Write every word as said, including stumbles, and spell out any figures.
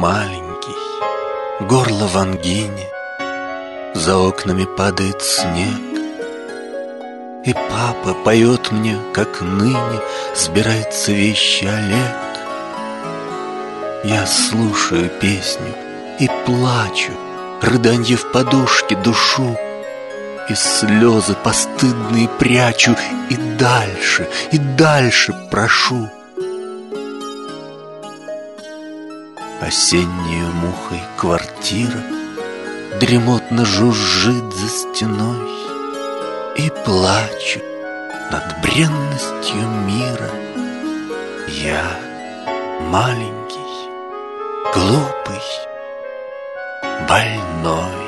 маленький, горло в ангине, за окнами падает снег. И папа поет мне, как ныне сбирается вещи Олег. Я слушаю песню и плачу, рыданье в подушке душу, и слезы постыдные прячу, и дальше, и дальше прошу. Осенняя мухой квартира дремотно жужжит за стеной, и плачу над бренностью мира. Я маленький, глупый, больной.